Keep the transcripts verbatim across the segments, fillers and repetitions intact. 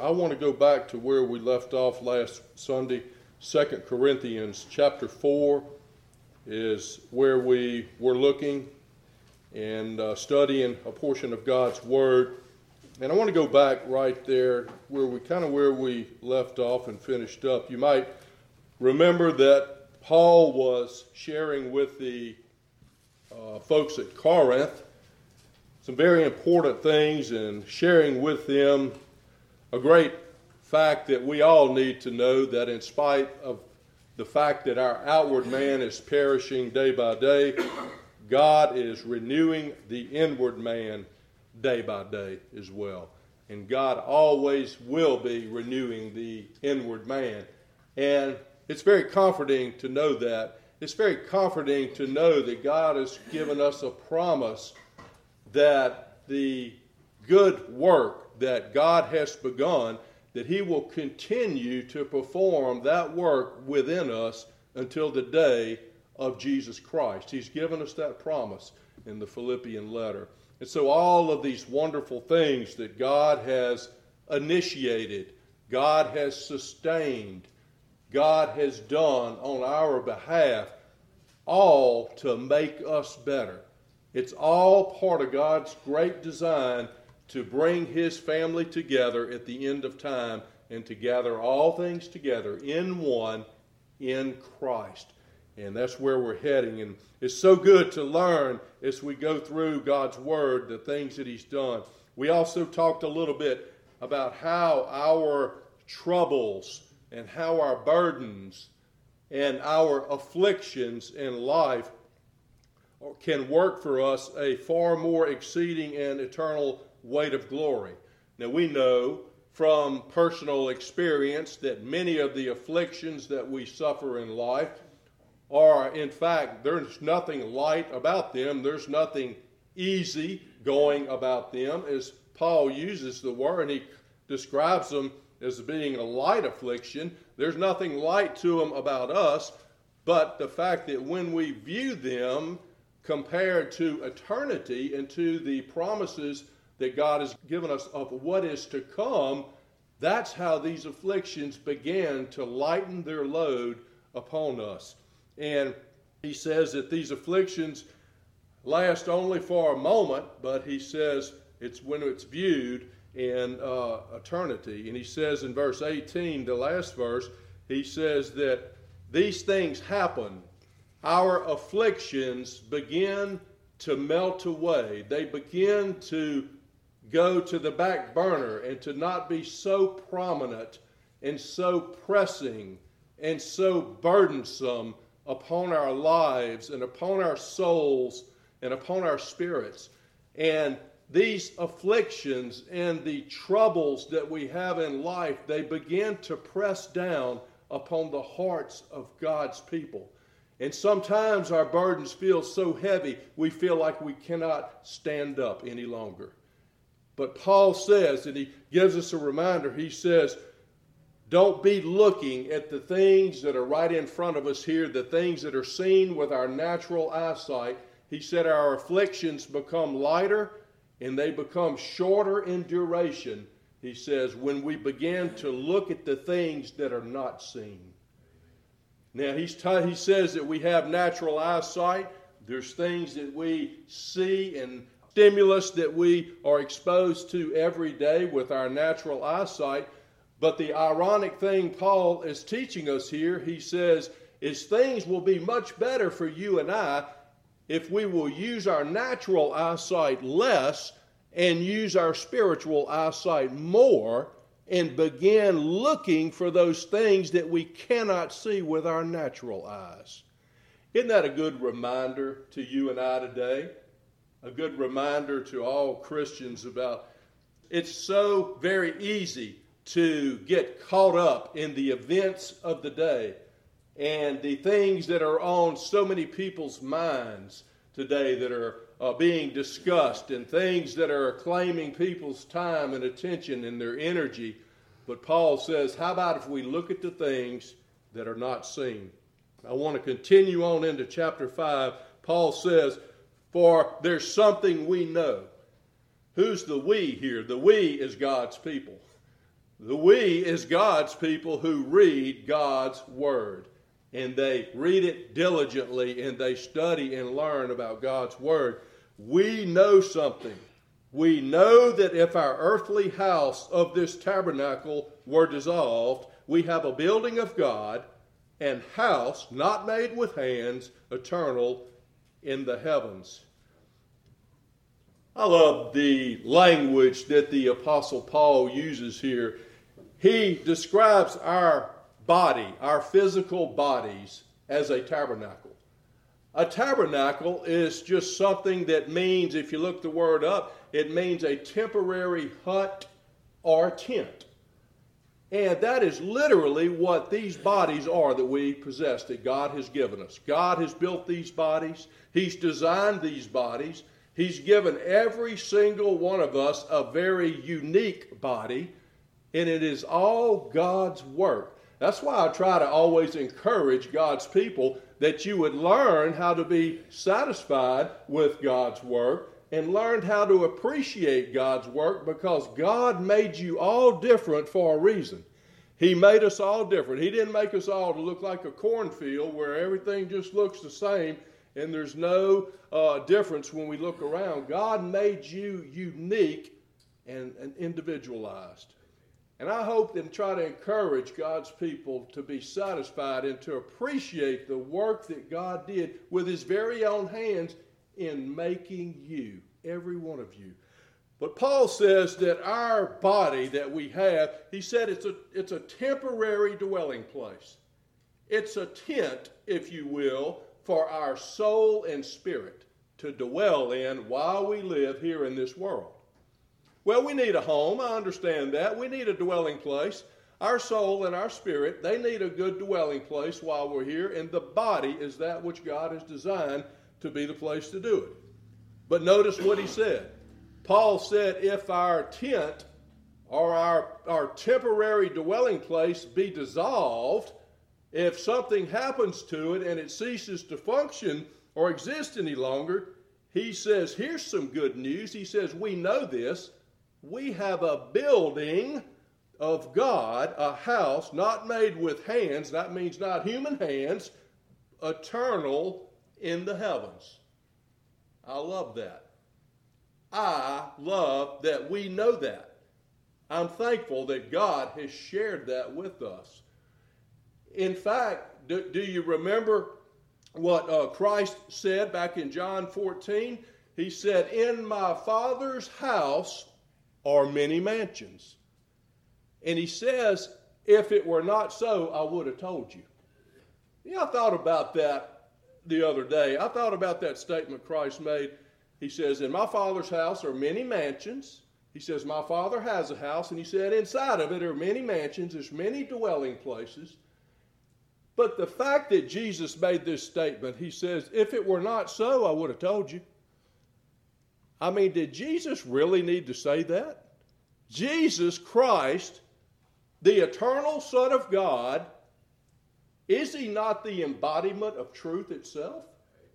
I want to go back to where we left off last Sunday. Second Corinthians chapter four is where we were looking and uh, studying a portion of God's Word. And I want to go back right there where we kind of where we left off and finished up. You might remember that Paul was sharing with the uh, folks at Corinth some very important things and sharing with them a great fact that we all need to know, that in spite of the fact that our outward man is perishing day by day, God is renewing the inward man day by day as well. And God always will be renewing the inward man. And it's very comforting to know that. It's very comforting to know that God has given us a promise that the good work that God has begun, that He will continue to perform that work within us until the day of Jesus Christ. He's given us that promise in the Philippian letter. And so all of these wonderful things that God has initiated, God has sustained, God has done on our behalf, all to make us better. It's all part of God's great design to bring His family together at the end of time and to gather all things together in one, in Christ. And that's where we're heading. And it's so good to learn as we go through God's Word the things that He's done. We also talked a little bit about how our troubles and how our burdens and our afflictions in life can work for us a far more exceeding and eternal weight of glory. Now we know from personal experience that many of the afflictions that we suffer in life are, in fact, there's nothing light about them. There's nothing easy going about them, as Paul uses the word, and he describes them as being a light affliction. There's nothing light to them about us, but the fact that when we view them compared to eternity and to the promises that God has given us of what is to come, that's how these afflictions began to lighten their load upon us. And he says that these afflictions last only for a moment, but he says it's when it's viewed in uh, eternity. And he says in verse eighteen, the last verse, he says that these things happen. Our afflictions begin to melt away. They begin to go to the back burner and to not be so prominent and so pressing and so burdensome upon our lives and upon our souls and upon our spirits. And these afflictions and the troubles that we have in life, they begin to press down upon the hearts of God's people. And sometimes our burdens feel so heavy, we feel like we cannot stand up any longer. But Paul says, and he gives us a reminder, he says, don't be looking at the things that are right in front of us here, the things that are seen with our natural eyesight. He said our afflictions become lighter and they become shorter in duration, he says, when we begin to look at the things that are not seen. Now, he's t- he says that we have natural eyesight. There's things that we see and stimulus that we are exposed to every day with our natural eyesight. But the ironic thing Paul is teaching us here, he says, is things will be much better for you and I if we will use our natural eyesight less and use our spiritual eyesight more and begin looking for those things that we cannot see with our natural eyes. Isn't that a good reminder to you and I today? A good reminder to all Christians about it's so very easy to get caught up in the events of the day and the things that are on so many people's minds today that are uh, being discussed and things that are claiming people's time and attention and their energy. But Paul says, how about if we look at the things that are not seen? I want to continue on into chapter five. Paul says, for there's something we know. Who's the we here? The we is God's people. The we is God's people who read God's Word. And they read it diligently and they study and learn about God's Word. We know something. We know that if our earthly house of this tabernacle were dissolved, we have a building of God and house not made with hands, eternal in the heavens. I love the language that the Apostle Paul uses here. He describes our body, our physical bodies, as a tabernacle. A tabernacle is just something that means, if you look the word up, it means a temporary hut or tent. And that is literally what these bodies are that we possess, that God has given us. God has built these bodies. He's designed these bodies. He's given every single one of us a very unique body, and it is all God's work. That's why I try to always encourage God's people that you would learn how to be satisfied with God's work and learn how to appreciate God's work, because God made you all different for a reason. He made us all different. He didn't make us all to look like a cornfield where everything just looks the same and there's no uh, difference when we look around. God made you unique and, and individualized. And I hope and try to encourage God's people to be satisfied and to appreciate the work that God did with his very own hands in making you, every one of you. But Paul says that our body that we have, he said it's a, it's a temporary dwelling place. It's a tent, if you will, for our soul and spirit to dwell in while we live here in this world. Well, we need a home. I understand that. We need a dwelling place. Our soul and our spirit, they need a good dwelling place while we're here, and the body is that which God has designed to be the place to do it. But notice what he said. Paul said, if our tent or our, our temporary dwelling place be dissolved, if something happens to it and it ceases to function or exist any longer, he says, here's some good news. He says, we know this. We have a building of God, a house not made with hands. That means not human hands, eternal in the heavens. I love that. I love that we know that. I'm thankful that God has shared that with us. In fact, do, do you remember what uh, Christ said back in John fourteen? He said, in my Father's house are many mansions. And he says, if it were not so, I would have told you. Yeah, I thought about that the other day. I thought about that statement Christ made. He says, in my Father's house are many mansions. He says, my Father has a house. And he said, inside of it are many mansions. There's many dwelling places. But the fact that Jesus made this statement, he says, if it were not so, I would have told you. I mean, did Jesus really need to say that? Jesus Christ, the eternal Son of God, is he not the embodiment of truth itself?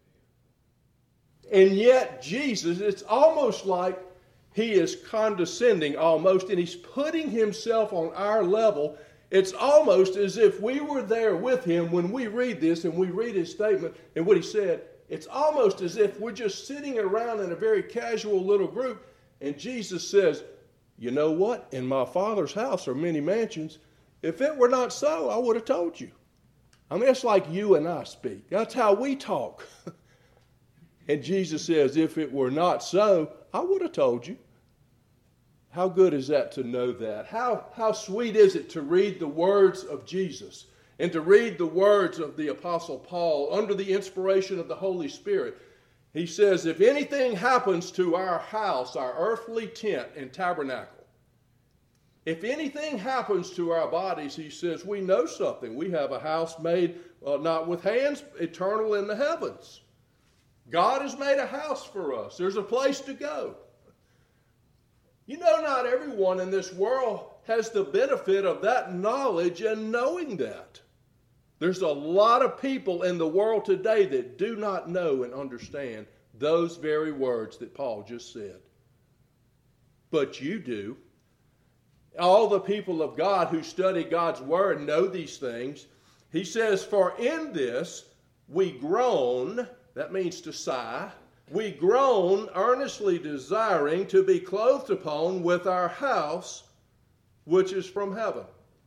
And yet Jesus, it's almost like he is condescending almost, and he's putting himself on our level. It's almost as if we were there with him when we read this and we read his statement and what he said. It's almost as if we're just sitting around in a very casual little group, and Jesus says, you know what? In my Father's house are many mansions. If it were not so, I would have told you. I mean, it's like you and I speak. That's how we talk. And Jesus says, if it were not so, I would have told you. How good is that to know that? How, how sweet is it to read the words of Jesus and to read the words of the Apostle Paul under the inspiration of the Holy Spirit. He says, if anything happens to our house, our earthly tent and tabernacle, if anything happens to our bodies, he says, we know something. We have a house made uh, not with hands, eternal in the heavens. God has made a house for us. There's a place to go. You know, not everyone in this world has the benefit of that knowledge and knowing that. There's a lot of people in the world today that do not know and understand those very words that Paul just said. But you do. All the people of God who study God's Word know these things. He says, for in this we groan, that means to sigh, we groan earnestly desiring to be clothed upon with our house, which is from heaven.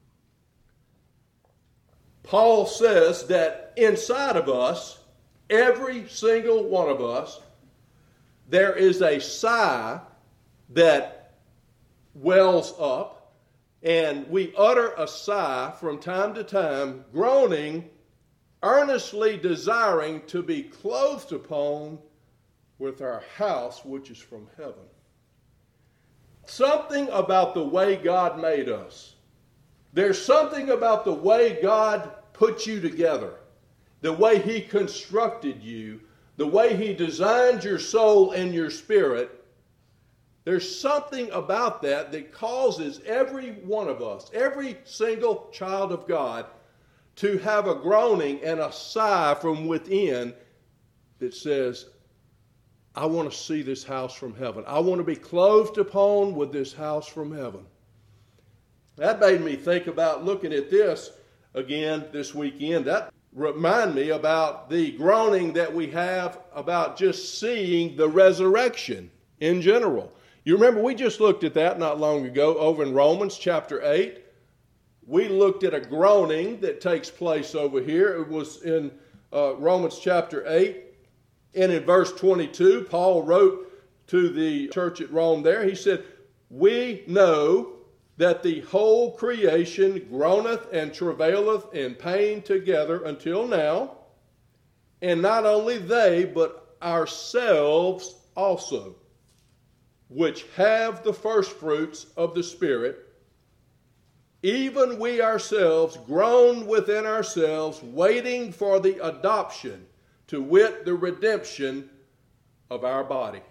Paul says that inside of us, every single one of us, there is a sigh that wells up, and we utter a sigh from time to time, groaning, earnestly desiring to be clothed upon with our house, which is from heaven. Something about the way God made us. There's something about the way God put you together, the way He constructed you, the way He designed your soul and your spirit. There's something about that that causes every one of us, every single child of God, to have a groaning and a sigh from within that says, I want to see this house from heaven. I want to be clothed upon with this house from heaven. That made me think about looking at this again this weekend. That reminded me about the groaning that we have about just seeing the resurrection in general. You remember we just looked at that not long ago over in Romans chapter eight. We looked at a groaning that takes place over here. It was in uh, Romans chapter eight. And in verse twenty-two, Paul wrote to the church at Rome there. He said, we know that the whole creation groaneth and travaileth in pain together until now. And not only they, but ourselves also, which have the first fruits of the Spirit, even we ourselves groan within ourselves, waiting for the adoption, to wit, the redemption of our body.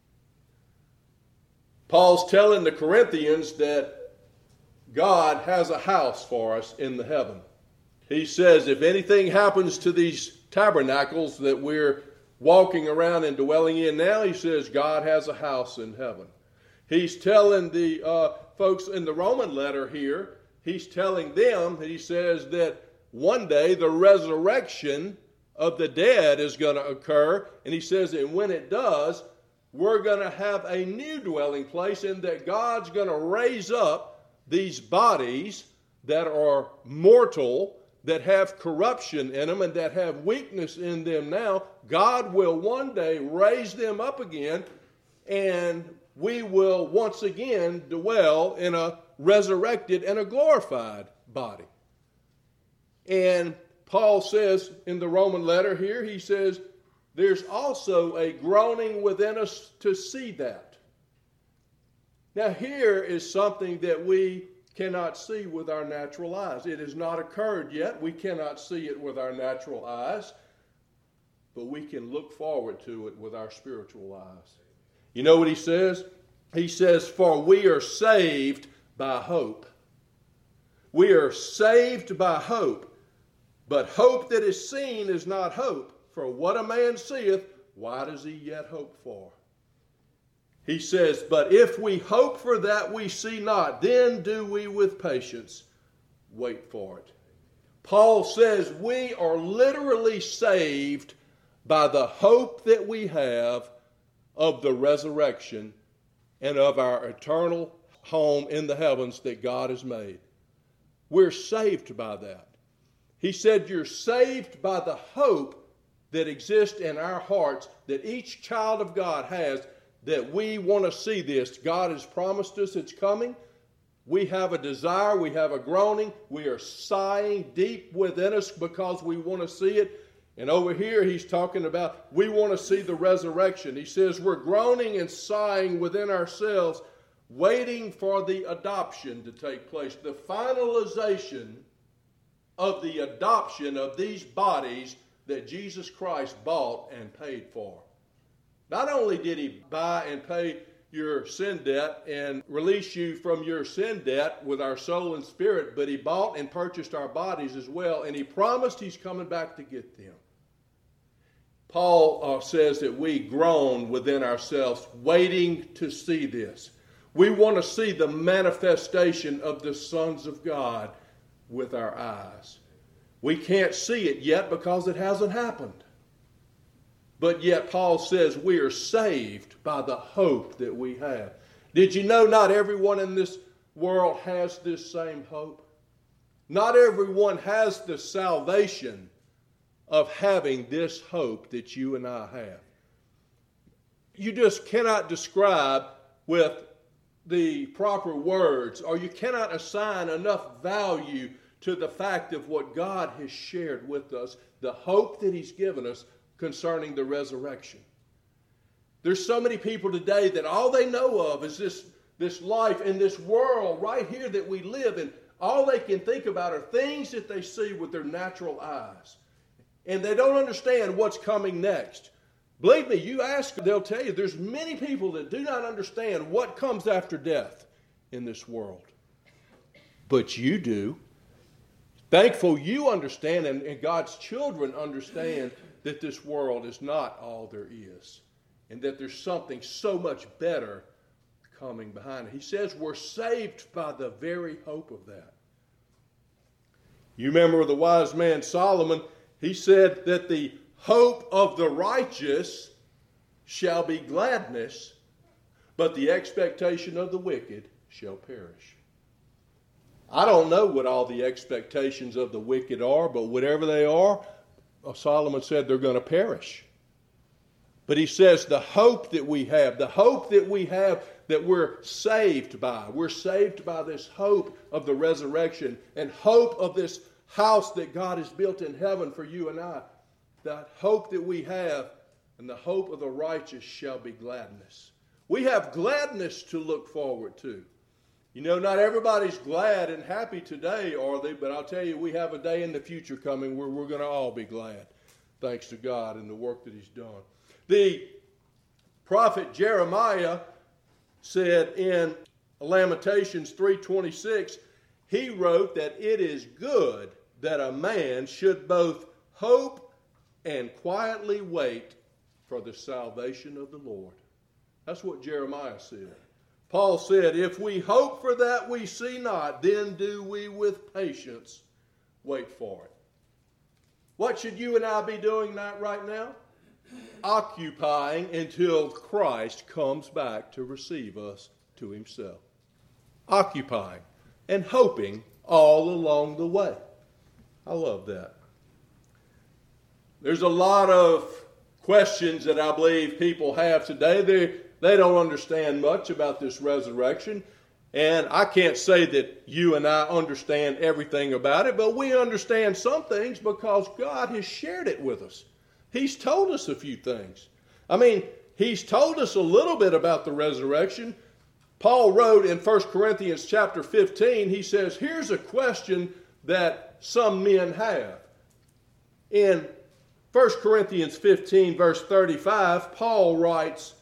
Paul's telling the Corinthians that God has a house for us in the heaven. He says if anything happens to these tabernacles that we're walking around and dwelling in now, he says God has a house in heaven. He's telling the uh, folks in the Roman letter here, he's telling them, he says that one day the resurrection of the dead is going to occur, and he says that when it does, we're going to have a new dwelling place, and that God's going to raise up these bodies that are mortal, that have corruption in them and that have weakness in them now. God will one day raise them up again, and we will once again dwell in a resurrected and a glorified body. And Paul says in the Roman letter here, he says, there's also a groaning within us to see that. Now here is something that we cannot see with our natural eyes. It has not occurred yet. We cannot see it with our natural eyes, but we can look forward to it with our spiritual eyes. You know what he says? He says, for we are saved by hope. We are saved by hope. But hope that is seen is not hope. For what a man seeth, why does he yet hope for? He says, but if we hope for that we see not, then do we with patience wait for it. Paul says we are literally saved by the hope that we have of the resurrection and of our eternal home in the heavens that God has made. We're saved by that. He said you're saved by the hope that exists in our hearts that each child of God has, that we want to see this. God has promised us it's coming. We have a desire. We have a groaning. We are sighing deep within us because we want to see it. And over here he's talking about we want to see the resurrection. He says we're groaning and sighing within ourselves, waiting for the adoption to take place, the finalization of the adoption of these bodies that Jesus Christ bought and paid for. Not only did he buy and pay your sin debt and release you from your sin debt with our soul and spirit, but he bought and purchased our bodies as well, and he promised he's coming back to get them. Paul uh, says that we groan within ourselves, waiting to see this. We want to see the manifestation of the sons of God with our eyes. We can't see it yet because it hasn't happened. But yet Paul says we are saved by the hope that we have. Did you know not everyone in this world has this same hope? Not everyone has the salvation of having this hope that you and I have. You just cannot describe with the proper words, or you cannot assign enough value to the fact of what God has shared with us, the hope that He's given us concerning the resurrection. There's so many people today that all they know of is this, this life in this world right here that we live in. All they can think about are things that they see with their natural eyes. And they don't understand what's coming next. Believe me, you ask, they'll tell you there's many people that do not understand what comes after death in this world. But you do. Thankful you understand, and, and God's children understand that this world is not all there is, and that there's something so much better coming behind it. He says we're saved by the very hope of that. You remember the wise man Solomon, he said that the hope of the righteous shall be gladness, but the expectation of the wicked shall perish. I don't know what all the expectations of the wicked are, but whatever they are, Solomon said they're going to perish. But he says the hope that we have, the hope that we have that we're saved by, we're saved by this hope of the resurrection and hope of this house that God has built in heaven for you and I. That hope that we have, and the hope of the righteous shall be gladness. We have gladness to look forward to. You know, not everybody's glad and happy today, are they? But I'll tell you, we have a day in the future coming where we're going to all be glad, thanks to God and the work that He's done. The prophet Jeremiah said in Lamentations three twenty-six, he wrote that it is good that a man should both hope and quietly wait for the salvation of the Lord. That's what Jeremiah said. Paul said, if we hope for that we see not, then do we with patience wait for it. What should you and I be doing right now? Occupying until Christ comes back to receive us to Himself. Occupying and hoping all along the way. I love that. There's a lot of questions that I believe people have today. They, they don't understand much about this resurrection. And I can't say that you and I understand everything about it, but we understand some things because God has shared it with us. He's told us a few things. I mean, He's told us a little bit about the resurrection. Paul wrote in First Corinthians chapter fifteen, he says, here's a question that some men have. In First Corinthians fifteen, verse thirty-five, Paul writes,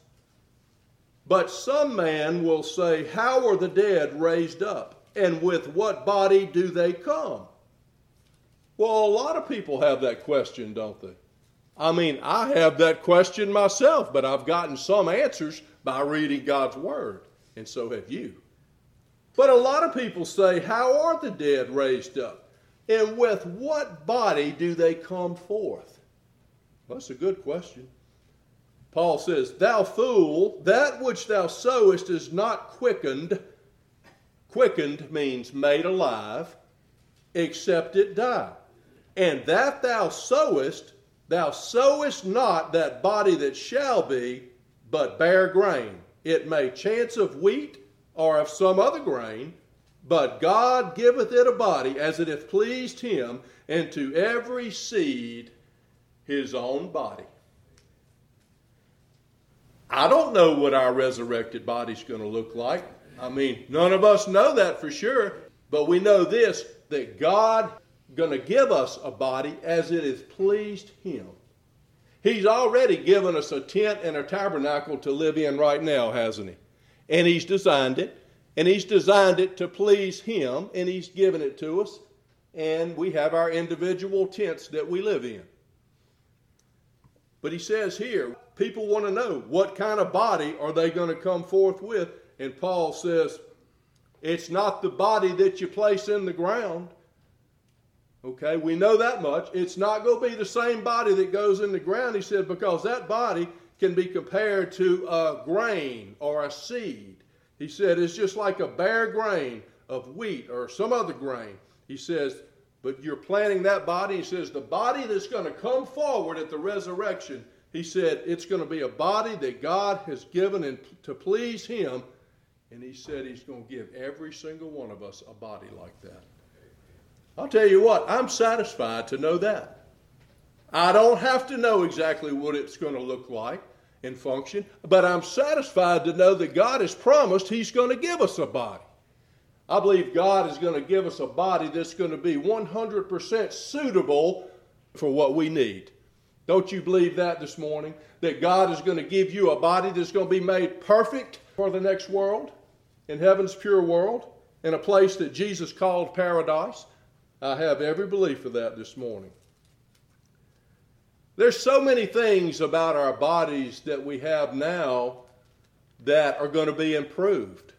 but some man will say, how are the dead raised up? And with what body do they come? Well, a lot of people have that question, don't they? I mean, I have that question myself, but I've gotten some answers by reading God's Word, and so have you. But a lot of people say, how are the dead raised up? And with what body do they come forth? Well, that's a good question. Paul says, thou fool, that which thou sowest is not quickened. Quickened means made alive, except it die. And that thou sowest, thou sowest not that body that shall be, but bare grain. It may chance of wheat or of some other grain, but God giveth it a body as it hath pleased Him, and to every seed His own body. I don't know what our resurrected body's going to look like. I mean, none of us know that for sure, but we know this, that God going to give us a body as it has pleased Him. He's already given us a tent and a tabernacle to live in right now, hasn't He? And He's designed it, and He's designed it to please Him, and He's given it to us, and we have our individual tents that we live in. But He says here, people want to know what kind of body are they going to come forth with, And Paul says, it's not the body that you place in the ground. Okay, we know that much. It's not going to be the same body that goes in the ground, he said, because that body can be compared to a grain or a seed. He said it's just like a bare grain of wheat or some other grain. He says, but you're planting that body. He says the body that's going to come forward at the resurrection, he said it's going to be a body that God has given and to please him. And he said he's going to give every single one of us a body like that. I'll tell you what, I'm satisfied to know that. I don't have to know exactly what it's going to look like and function, but I'm satisfied to know that God has promised he's going to give us a body. I believe God is going to give us a body that's going to be one hundred percent suitable for what we need. Don't you believe that this morning? That God is going to give you a body that's going to be made perfect for the next world, in heaven's pure world, in a place that Jesus called paradise? I have every belief of that this morning. There's so many things about our bodies that we have now that are going to be improved.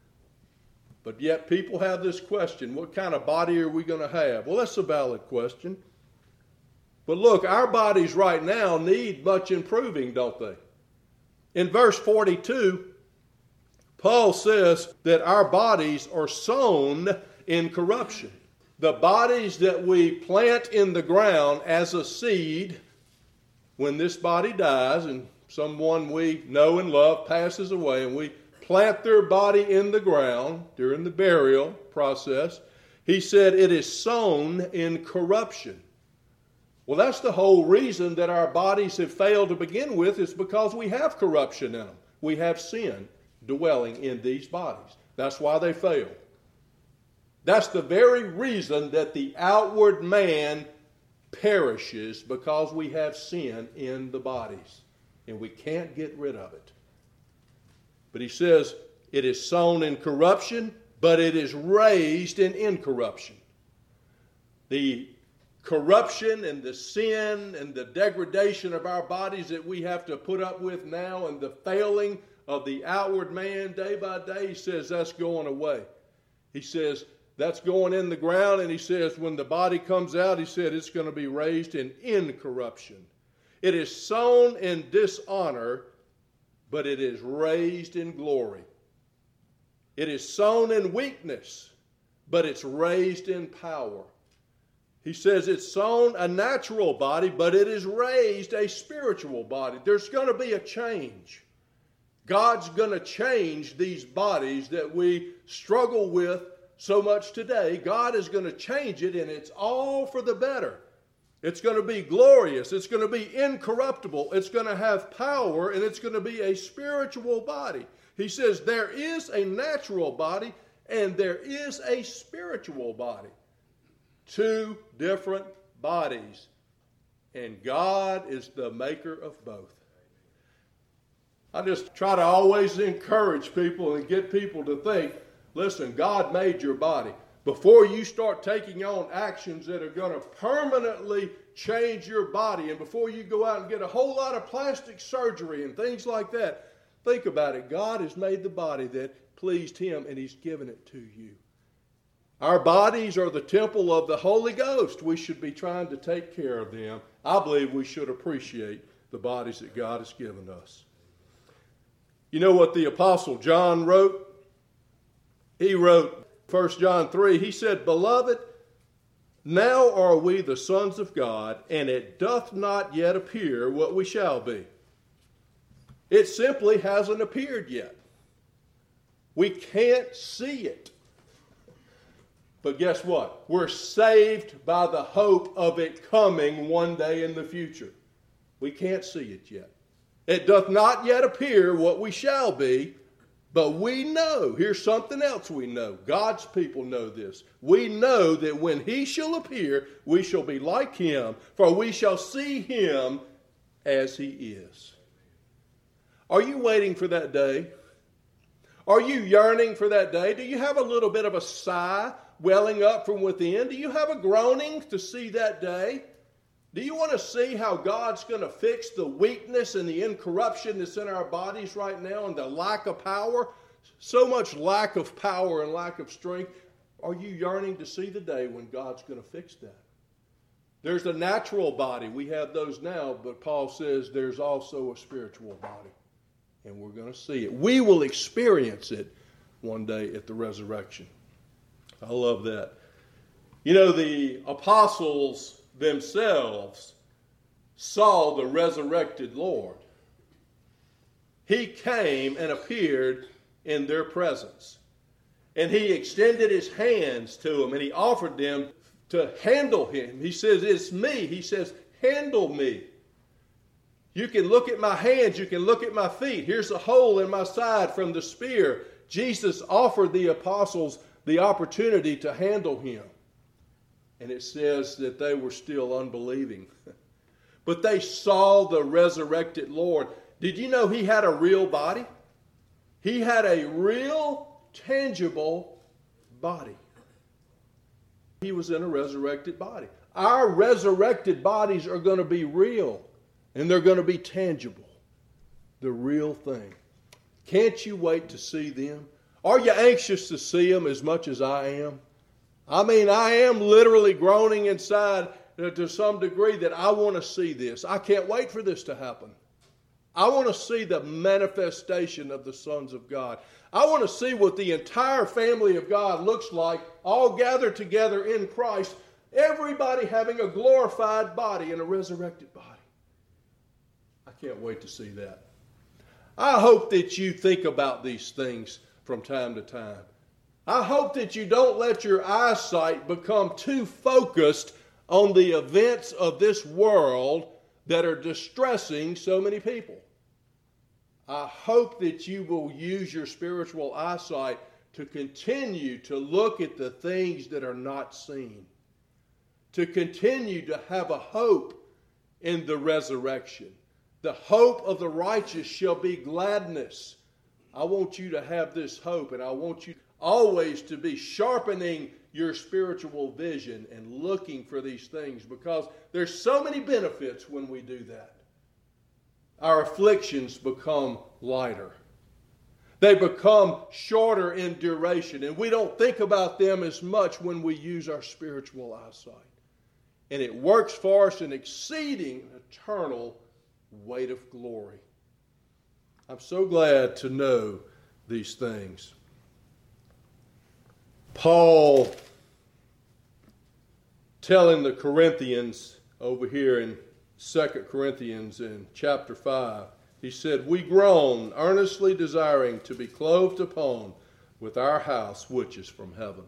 But yet people have this question, what kind of body are we going to have? Well, that's a valid question. But look, our bodies right now need much improving, don't they? In verse forty-two, Paul says that our bodies are sown in corruption. The bodies that we plant in the ground as a seed, when this body dies and someone we know and love passes away and we plant their body in the ground during the burial process, he said it is sown in corruption. Well, that's the whole reason that our bodies have failed to begin with, is because we have corruption in them. We have sin dwelling in these bodies. That's why they fail. That's the very reason that the outward man perishes, because we have sin in the bodies and we can't get rid of it. But he says it is sown in corruption, but it is raised in incorruption. The corruption and the sin and the degradation of our bodies that we have to put up with now, and the failing of the outward man day by day, he says that's going away. He says that's going in the ground, and he says when the body comes out, he said it's going to be raised in incorruption. It is sown in dishonor, but it is raised in glory. It is sown in weakness, but it's raised in power. He says it's sown a natural body, but it is raised a spiritual body. There's going to be a change. God's going to change these bodies that we struggle with so much today. God is going to change it, and it's all for the better. It's going to be glorious. It's going to be incorruptible. It's going to have power, and it's going to be a spiritual body. He says there is a natural body and there is a spiritual body. Two different bodies. And God is the maker of both. I just try to always encourage people and get people to think, listen, God made your body. Before you start taking on actions that are going to permanently change your body, and before you go out and get a whole lot of plastic surgery and things like that, think about it. God has made the body that pleased him, and he's given it to you. Our bodies are the temple of the Holy Ghost. We should be trying to take care of them. I believe we should appreciate the bodies that God has given us. You know what the Apostle John wrote? He wrote, First John three, he said, Beloved, now are we the sons of God, and it doth not yet appear what we shall be. It simply hasn't appeared yet. We can't see it. But guess what? We're saved by the hope of it coming one day in the future. We can't see it yet. It doth not yet appear what we shall be, but we know, here's something else we know. God's people know this. We know that when he shall appear, we shall be like him, for we shall see him as he is. Are you waiting for that day? Are you yearning for that day? Do you have a little bit of a sigh welling up from within? Do you have a groaning to see that day? Do you want to see how God's going to fix the weakness and the incorruption that's in our bodies right now and the lack of power so much lack of power and lack of strength. Are you yearning to see the day when God's going to fix that? There's a natural body. We have those now, but Paul says there's also a spiritual body. And we're going to see it. We will experience it one day at the resurrection. I love that. You know, the apostles themselves saw the resurrected Lord. He came and appeared in their presence. And he extended his hands to them and he offered them to handle him. He says, it's me. He says, handle me. You can look at my hands. You can look at my feet. Here's a hole in my side from the spear. Jesus offered the apostles the opportunity to handle him. And it says that they were still unbelieving. But they saw the resurrected Lord. Did you know he had a real body? He had a real, tangible body. He was in a resurrected body. Our resurrected bodies are going to be real. And they're going to be tangible. The real thing. Can't you wait to see them? Are you anxious to see them as much as I am? I mean, I am literally groaning inside to some degree that I want to see this. I can't wait for this to happen. I want to see the manifestation of the sons of God. I want to see what the entire family of God looks like, all gathered together in Christ, everybody having a glorified body and a resurrected body. I can't wait to see that. I hope that you think about these things from time to time. I hope that you don't let your eyesight become too focused on the events of this world that are distressing so many people. I hope that you will use your spiritual eyesight to continue to look at the things that are not seen, to continue to have a hope in the resurrection. The hope of the righteous shall be gladness. I want you to have this hope, and I want you always to be sharpening your spiritual vision and looking for these things, because there's so many benefits when we do that. Our afflictions become lighter. They become shorter in duration, and we don't think about them as much when we use our spiritual eyesight. And it works for us in exceeding eternal weight of glory. I'm so glad to know these things. Paul telling the Corinthians over here in Second Corinthians in chapter five, he said, we groan, earnestly desiring to be clothed upon with our house which is from heaven.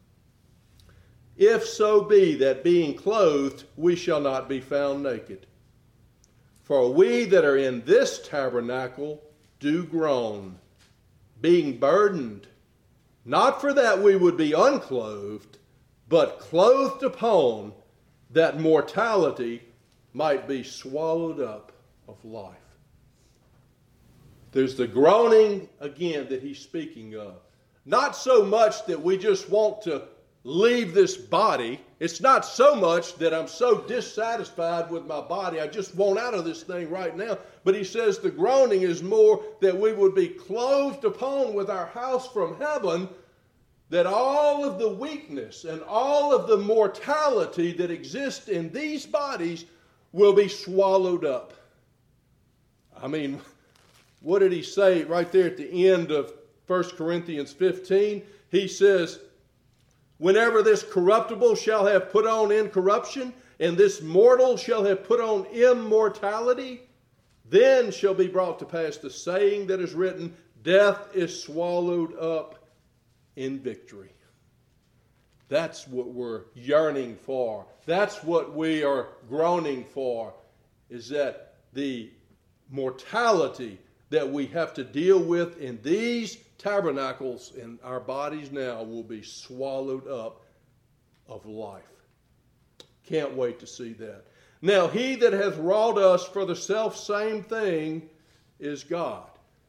If so be that being clothed we shall not be found naked. For we that are in this tabernacle do groan, being burdened, not for that we would be unclothed, but clothed upon, that mortality might be swallowed up of life. There's the groaning again that he's speaking of. Not so much that we just want to leave this body. It's not so much that I'm so dissatisfied with my body, I just want out of this thing right now. But he says the groaning is more that we would be clothed upon with our house from heaven, that all of the weakness and all of the mortality that exists in these bodies will be swallowed up. I mean, what did he say right there at the end of First Corinthians fifteen? He says, whenever this corruptible shall have put on incorruption, and this mortal shall have put on immortality, then shall be brought to pass the saying that is written, death is swallowed up in victory. That's what we're yearning for. That's what we are groaning for, is that the mortality that we have to deal with in these tabernacles in our bodies now will be swallowed up of life. Can't wait to see that. Now, he that hath wrought us for the selfsame thing is God.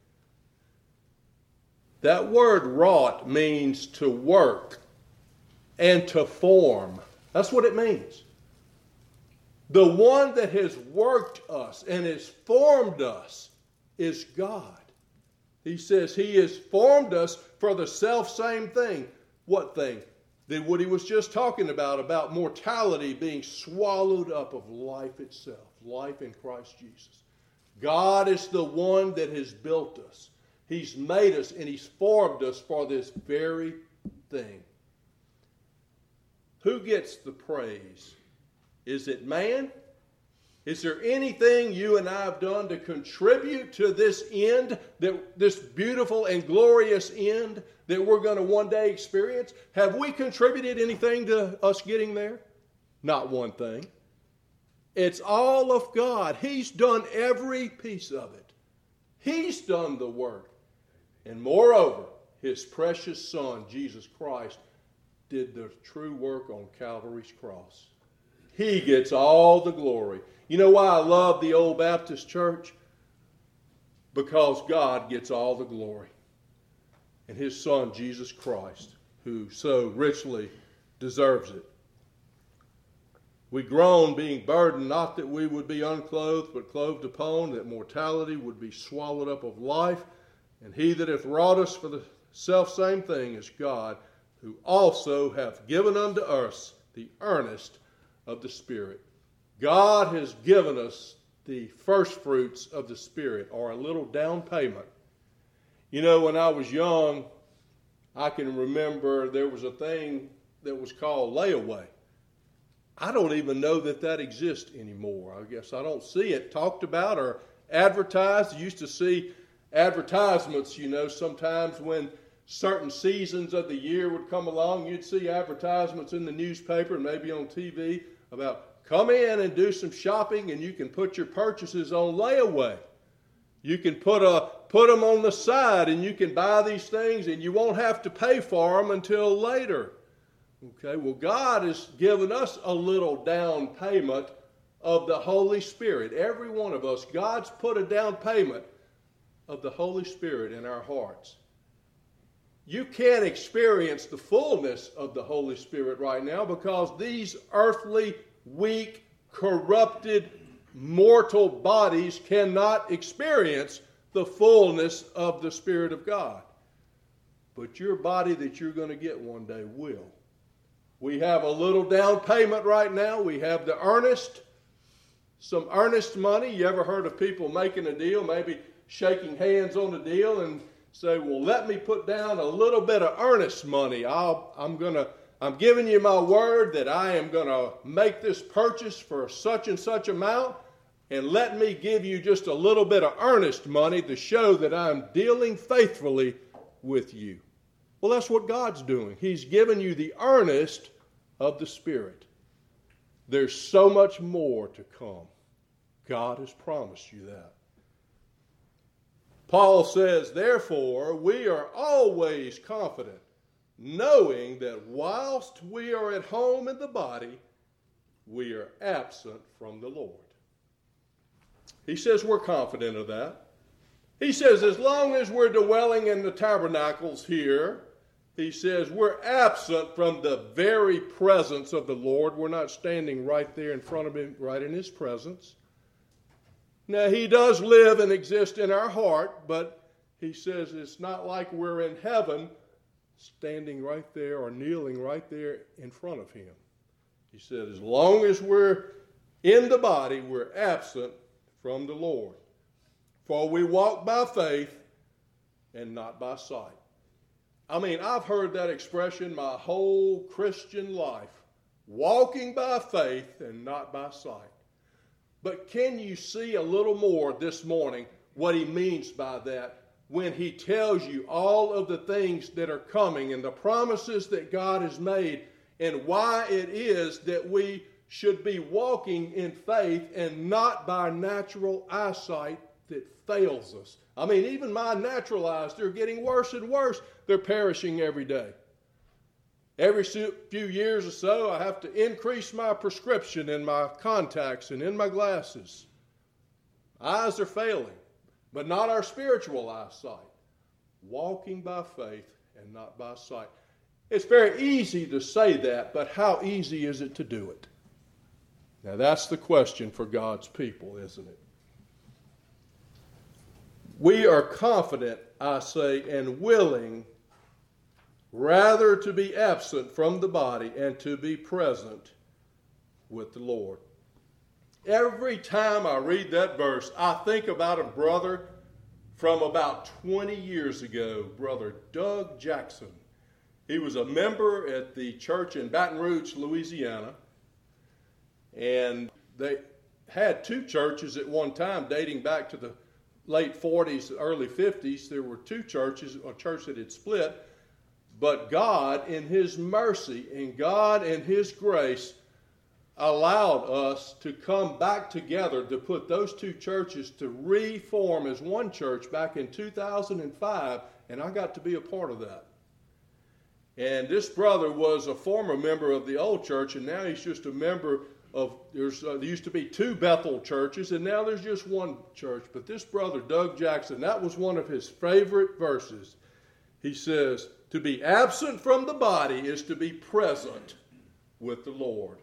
That word wrought means to work and to form. That's what it means. The one that has worked us and has formed us is God. He says he has formed us for the self-same thing. What thing? That what he was just talking about, about mortality being swallowed up of life itself, life in Christ Jesus. God is the one that has built us. He's made us and he's formed us for this very thing. Who gets the praise? Is it man? Is there anything you and I have done to contribute to this end, that this beautiful and glorious end that we're going to one day experience? Have we contributed anything to us getting there? Not one thing. It's all of God. He's done every piece of it. He's done the work. And moreover, his precious Son, Jesus Christ, did the true work on Calvary's cross. He gets all the glory. You know why I love the old Baptist church? Because God gets all the glory. And his Son, Jesus Christ, who so richly deserves it. We groan, being burdened, not that we would be unclothed, but clothed upon, that mortality would be swallowed up of life. And he that hath wrought us for the selfsame thing is God, who also hath given unto us the earnest of the Spirit. God has given us the first fruits of the Spirit, or a little down payment. You know, when I was young, I can remember there was a thing that was called layaway. I don't even know that that exists anymore. I guess I don't see it talked about or advertised. You used to see advertisements, you know, sometimes when certain seasons of the year would come along, you'd see advertisements in the newspaper and maybe on T V about come in and do some shopping and you can put your purchases on layaway. You can put a put them on the side and you can buy these things and you won't have to pay for them until later. Okay, well, God has given us a little down payment of the Holy Spirit. Every one of us, God's put a down payment of the Holy Spirit in our hearts. You can't experience the fullness of the Holy Spirit right now because these earthly, weak, corrupted, mortal bodies cannot experience the fullness of the Spirit of God. But your body that you're going to get one day will. We have a little down payment right now. We have the earnest, some earnest money. You ever heard of people making a deal, maybe shaking hands on a deal and say, well, let me put down a little bit of earnest money. I'll, I'm going to, I'm giving you my word that I am going to make this purchase for such and such amount, and let me give you just a little bit of earnest money to show that I'm dealing faithfully with you. Well, that's what God's doing. He's given you the earnest of the Spirit. There's so much more to come. God has promised you that. Paul says, therefore, we are always confident, knowing that whilst we are at home in the body, we are absent from the Lord. He says we're confident of that. He says as long as we're dwelling in the tabernacles here, he says we're absent from the very presence of the Lord. We're not standing right there in front of him, right in his presence. Now, he does live and exist in our heart, but he says it's not like we're in heaven standing right there or kneeling right there in front of him. He said as long as we're in the body, we're absent from the Lord. For we walk by faith and not by sight. I mean, I've heard that expression my whole Christian life. Walking by faith and not by sight. But can you see a little more this morning what he means by that when he tells you all of the things that are coming and the promises that God has made and why it is that we should be walking in faith and not by natural eyesight that fails us. I mean, even my natural eyes, they're getting worse and worse. They're perishing every day. Every few years or so, I have to increase my prescription in my contacts and in my glasses. Eyes are failing, but not our spiritual eyesight. Walking by faith and not by sight. It's very easy to say that, but how easy is it to do it? Now that's the question for God's people, isn't it? We are confident, I say, and willing rather to be absent from the body and to be present with the Lord. Every time I read that verse, I think about a brother from about twenty years ago, Brother Doug Jackson. He was a member at the church in Baton Rouge, Louisiana, and they had two churches at one time dating back to the late forties, early fifties. There were two churches, a church that had split, but God in His mercy and God in His grace allowed us to come back together to put those two churches to reform as one church back in two thousand five, and I got to be a part of that. And this brother was a former member of the old church, and now he's just a member of, there's, uh, there used to be two Bethel churches, and now there's just one church. But this brother, Doug Jackson, that was one of his favorite verses. He says, to be absent from the body is to be present with the Lord.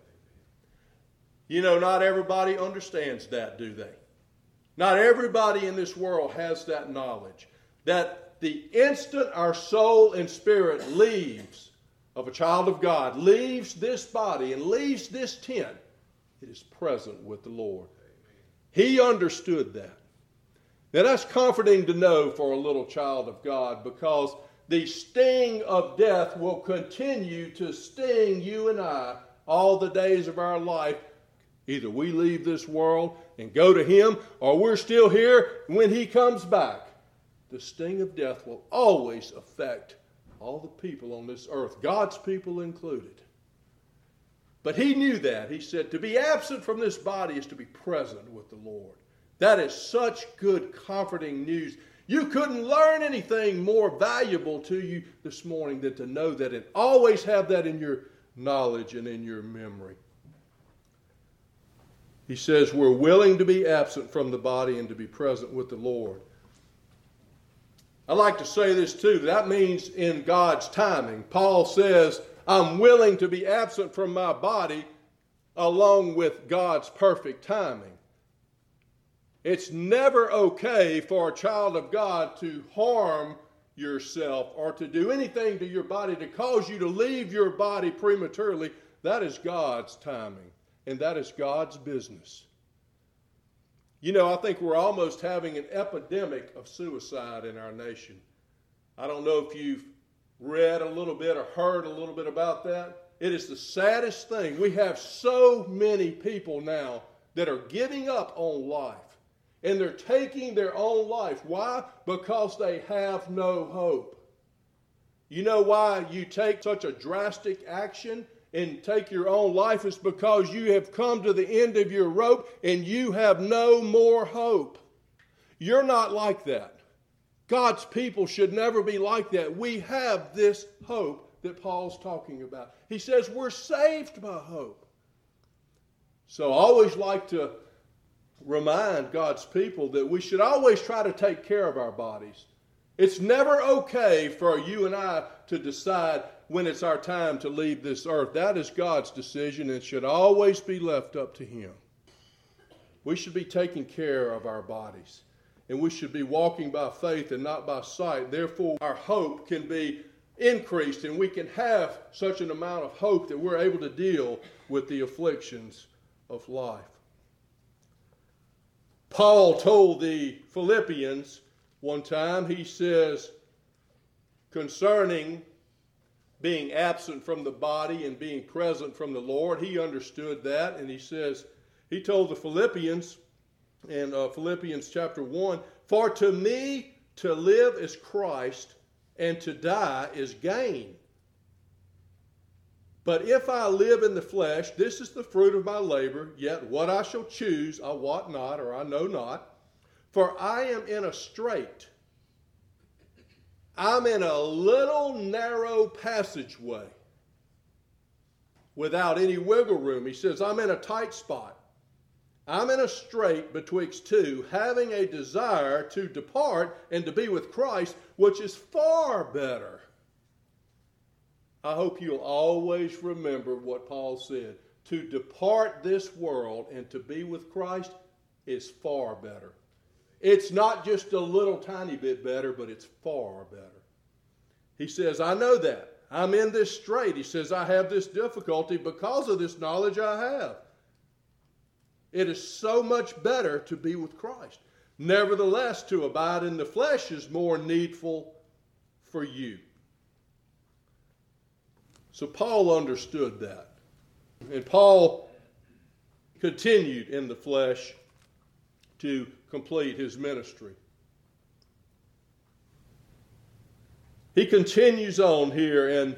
You know, not everybody understands that, do they? Not everybody in this world has that knowledge. That the instant our soul and spirit leaves of a child of God, leaves this body and leaves this tent, it is present with the Lord. He understood that. Now that's comforting to know for a little child of God, because the sting of death will continue to sting you and I all the days of our life. Either we leave this world and go to Him, or we're still here when He comes back. The sting of death will always affect all the people on this earth, God's people included. But He knew that. He said, to be absent from this body is to be present with the Lord. That is such good, comforting news. You couldn't learn anything more valuable to you this morning than to know that, and always have that in your knowledge and in your memory. He says we're willing to be absent from the body and to be present with the Lord. I like to say this too. That means in God's timing. Paul says, I'm willing to be absent from my body along with God's perfect timing. It's never okay for a child of God to harm yourself or to do anything to your body to cause you to leave your body prematurely. That is God's timing. And that is God's business. You know, I think we're almost having an epidemic of suicide in our nation. I don't know if you've read a little bit or heard a little bit about that. It is the saddest thing. We have so many people now that are giving up on life. And they're taking their own life. Why? Because they have no hope. You know why you take such a drastic action and take your own life? Is because you have come to the end of your rope and you have no more hope. You're not like that. God's people should never be like that. We have this hope that Paul's talking about. He says we're saved by hope. So I always like to remind God's people that we should always try to take care of our bodies. It's never okay for you and I to decide when it's our time to leave this earth. That is God's decision and should always be left up to Him. We should be taking care of our bodies. And we should be walking by faith and not by sight. Therefore, our hope can be increased and we can have such an amount of hope that we're able to deal with the afflictions of life. Paul told the Philippians one time, he says, concerning being absent from the body and being present from the Lord, he understood that, and he says, he told the Philippians in uh, Philippians chapter one, for to me to live is Christ, and to die is gain. But if I live in the flesh, this is the fruit of my labor, yet what I shall choose I wot not, or I know not. For I am in a strait. I'm in a little narrow passageway without any wiggle room. He says, I'm in a tight spot. I'm in a strait betwixt two, having a desire to depart and to be with Christ, which is far better. I hope you'll always remember what Paul said. To depart this world and to be with Christ is far better. It's not just a little tiny bit better, but it's far better. He says, I know that. I'm in this strait. He says, I have this difficulty because of this knowledge I have. It is so much better to be with Christ. Nevertheless, to abide in the flesh is more needful for you. So Paul understood that. And Paul continued in the flesh to complete his ministry. He continues on here in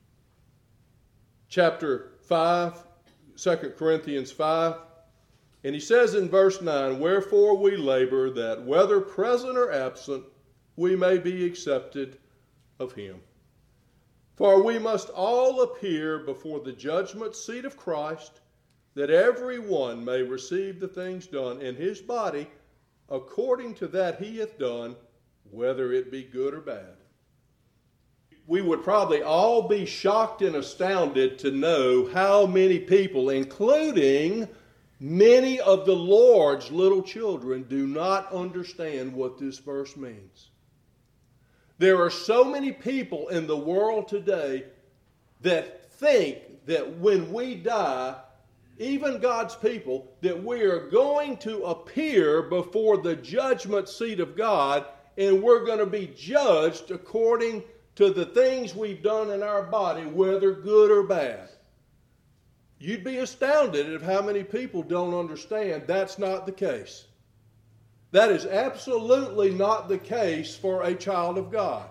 chapter five, Second Corinthians five, and he says in verse nine, wherefore we labor that whether present or absent, we may be accepted of him. For we must all appear before the judgment seat of Christ, that every one may receive the things done in his body according to that he hath done, whether it be good or bad. We would probably all be shocked and astounded to know how many people, including many of the Lord's little children, do not understand what this verse means. There are so many people in the world today that think that when we die, even God's people, that we are going to appear before the judgment seat of God and we're going to be judged according to the things we've done in our body, whether good or bad. You'd be astounded at how many people don't understand that's not the case. That is absolutely not the case for a child of God.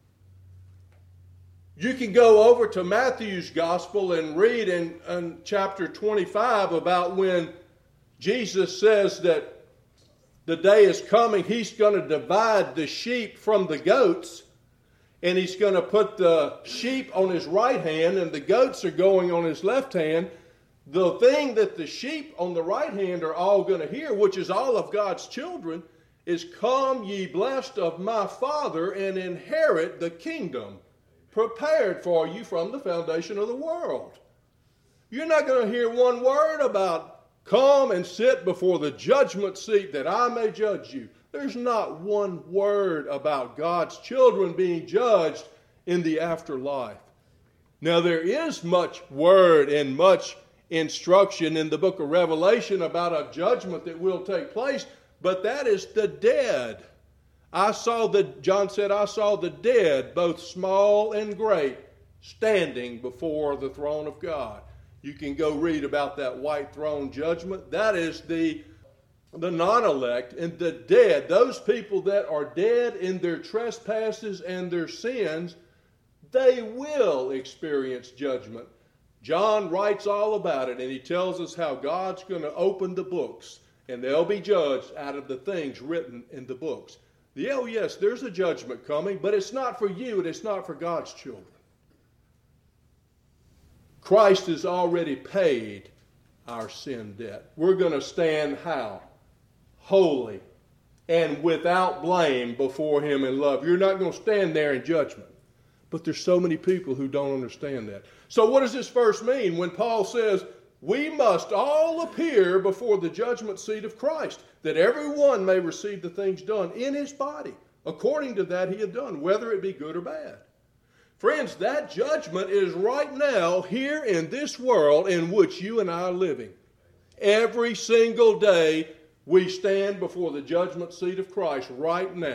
You can go over to Matthew's gospel and read in, in chapter twenty-five about when Jesus says that the day is coming, he's going to divide the sheep from the goats, and he's going to put the sheep on his right hand and the goats are going on his left hand. The thing that the sheep on the right hand are all going to hear, which is all of God's children, is, come ye blessed of my Father and inherit the kingdom prepared for you from the foundation of the world. You're not going to hear one word about come and sit before the judgment seat that I may judge you. There's not one word about God's children being judged in the afterlife. Now there is much word and much instruction in the book of Revelation about a judgment that will take place, but that is the dead. I saw the, John said, I saw the dead, both small and great, standing before the throne of God. You can go read about that white throne judgment. That is the, the non-elect and the dead, those people that are dead in their trespasses and their sins, they will experience judgment. John writes all about it, and he tells us how God's going to open the books, and they'll be judged out of the things written in the books. The, oh yes, there's a judgment coming, but it's not for you, and it's not for God's children. Christ has already paid our sin debt. We're going to stand how? Holy and without blame before him in love. You're not going to stand there in judgment. But there's so many people who don't understand that. So what does this verse mean when Paul says, we must all appear before the judgment seat of Christ, that everyone may receive the things done in his body, according to that he had done, whether it be good or bad. Friends, that judgment is right now here in this world in which you and I are living. Every single day we stand before the judgment seat of Christ right now.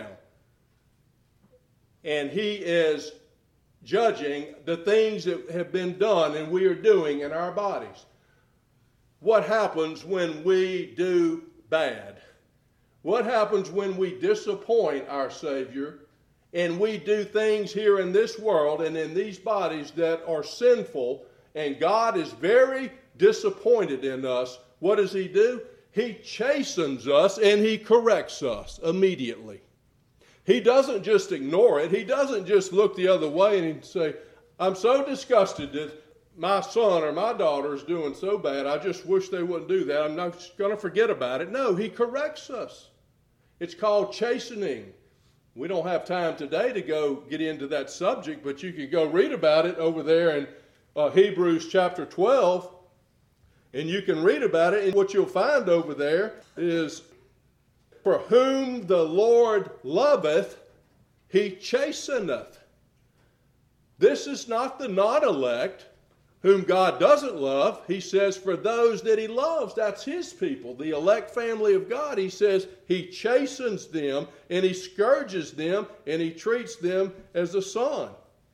And he is judging the things that have been done and we are doing in our bodies. What happens when we do bad? What happens when we disappoint our Savior and we do things here in this world and in these bodies that are sinful, and God is very disappointed in us? What does he do? He chastens us and he corrects us immediately. He doesn't just ignore it. He doesn't just look the other way and say, I'm so disgusted that my son or my daughter is doing so bad, I just wish they wouldn't do that. I'm not going to forget about it. No, he corrects us. It's called chastening. We don't have time today to go get into that subject, but you can go read about it over there in uh, Hebrews chapter twelve, and you can read about it, and what you'll find over there is For whom the Lord loveth, he chasteneth. This is not the non-elect whom God doesn't love. He says for those that he loves, that's his people, the elect family of God. He says he chastens them and he scourges them and he treats them as a son.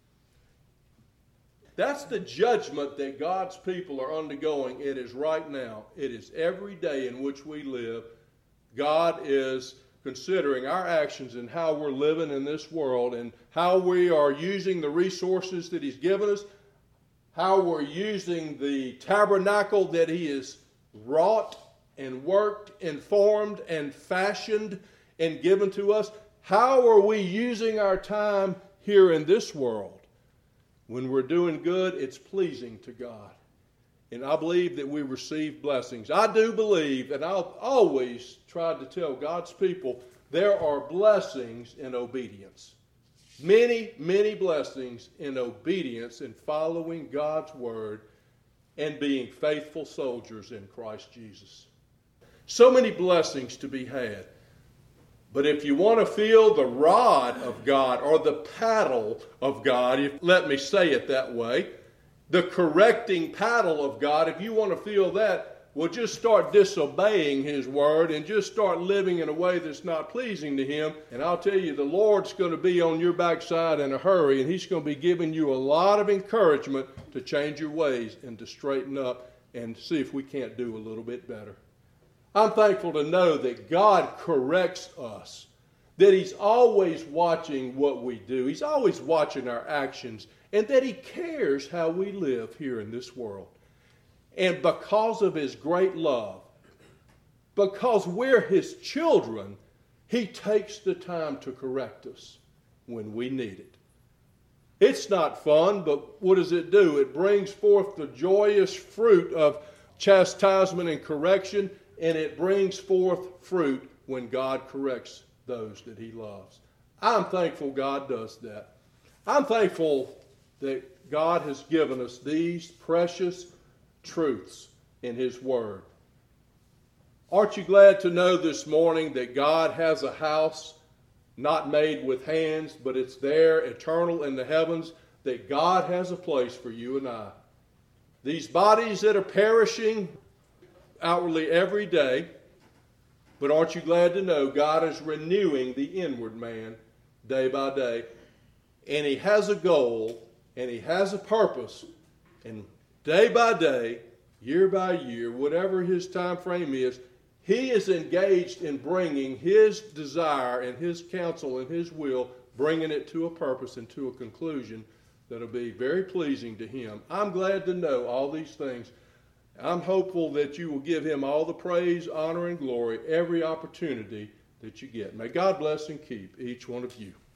That's the judgment that God's people are undergoing. It is right now. It is every day in which we live. God is considering our actions and how we're living in this world and how we are using the resources that he's given us, how we're using the tabernacle that he has wrought and worked and formed and fashioned and given to us. How are we using our time here in this world? When we're doing good, it's pleasing to God. And I believe that we receive blessings. I do believe, and I'll always try to tell God's people, there are blessings in obedience. Many, many blessings in obedience and following God's word and being faithful soldiers in Christ Jesus. So many blessings to be had. But if you want to feel the rod of God or the paddle of God, if, let me say it that way, the correcting paddle of God, if you want to feel that, well, just start disobeying his word and just start living in a way that's not pleasing to him. And I'll tell you, the Lord's going to be on your backside in a hurry, and he's going to be giving you a lot of encouragement to change your ways and to straighten up and see if we can't do a little bit better. I'm thankful to know that God corrects us, that he's always watching what we do. He's always watching our actions, and that he cares how we live here in this world. And because of his great love, because we're his children, he takes the time to correct us when we need it. It's not fun, but what does it do? It brings forth the joyous fruit of chastisement and correction, and it brings forth fruit when God corrects those that he loves. I'm thankful God does that. I'm thankful that God has given us these precious truths in his word. Aren't you glad to know this morning that God has a house not made with hands, but it's there, eternal in the heavens, that God has a place for you and I. These bodies that are perishing outwardly every day, but aren't you glad to know God is renewing the inward man day by day, and he has a goal, and he has a purpose, and day by day, year by year, whatever his time frame is, he is engaged in bringing his desire and his counsel and his will, bringing it to a purpose and to a conclusion that'll be very pleasing to him. I'm glad to know all these things. I'm hopeful that you will give him all the praise, honor, and glory every opportunity that you get. May God bless and keep each one of you.